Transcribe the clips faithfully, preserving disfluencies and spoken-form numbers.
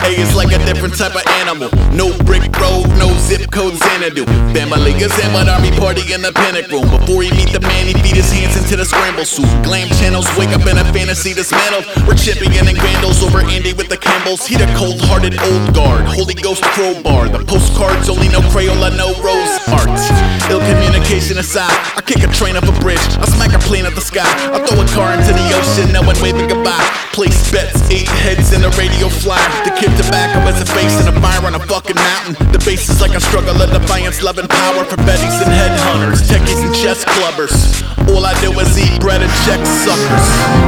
raised like a different type of animal. No brick road, no zip code Xanadu. Family is in an army party in the panic room. Before he meet the man, he beat his hands into the scramble suit. Glam channels wake up in a fantasy dismantled. We're chipping in and Vandals over Andy with the Campbells. He the cold-hearted old guard, Holy Ghost crowbar. The postcards only know Crayola, no rose art. Ill communication aside, I kick a train up a bridge, I smack a plane at the sky, I throw a car into the ocean, no one waving goodbye. Place bets, eight heads in a radio flyer. The kid tobacco is a face and a fire on a fucking mountain. The base is like a struggle of defiance, love and power for betties and headhunters, techies and chess clubbers. All I do is eat bread and check suckers.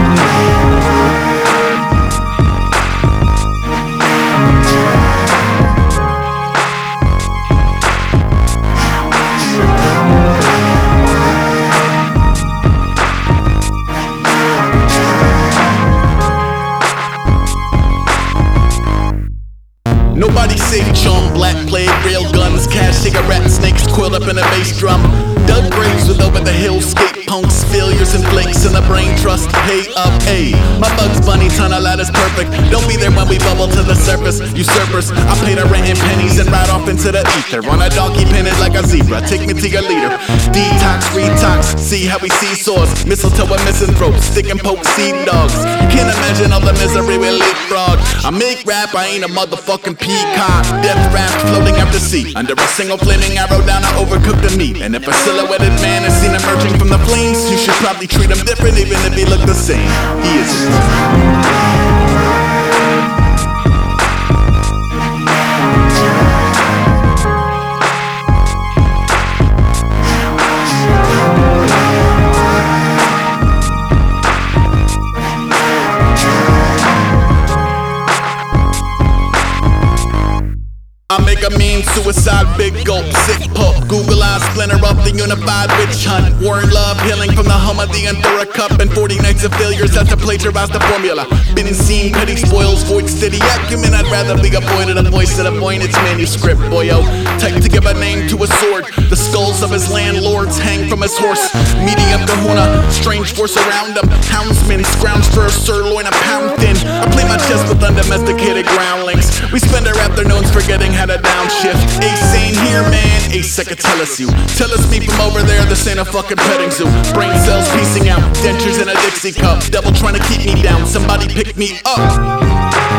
Nobody safe, chum, black plague, real guns, cash, cigarettes, snakes coiled up in a bass drum. Dug graves with over the hill, skate punks, failures and flakes in the brain trust. Pay up, ayy. My Bugs Bunny tunnel out is perfect. Don't be there when we bubble to the surface. Usurpers, I pay the rent in pennies and ride off into the ether. On a donkey pinned like a zebra, take me to your leader. Detox, retox, see how we seesaws. Mistletoe and misanthropes, stick and poke seed dogs. Can't imagine all the misery we leapfrog. I make rap, I ain't a motherfucking peacock. Death raft floating out to sea, under a single flaming arrow down, I overcook the meat. And if a silhouetted man is seen emerging from the flames, you should probably treat him different even if he look the same. He isn't. I make a mean suicide, big gulp, sick pup. Google eyes splinter up the unified witch hunt. Warren Love healing from the hum of the Endura Cup. And forty nights of failures has to plagiarize the formula. Been seen, petty spoils, void steady acumen. I'd rather be a boy to the voice of the point. It's manuscript, boyo. Type to give a name to a sword. The skulls of his landlords hang from his horse. Medium kahuna, strange force around him. Houndsmen scrounge for a sirloin a pound thin. I play my chess with undomesticated groundlings. We spend our afternoons forgetting how to downshift. Ace ain't here, man. Ace, I could tell us you. Tell us me from over there, this ain't a fucking petting zoo. Brain cells piecing out, dentures in a Dixie cup. Devil trying to keep me down, somebody pick me up.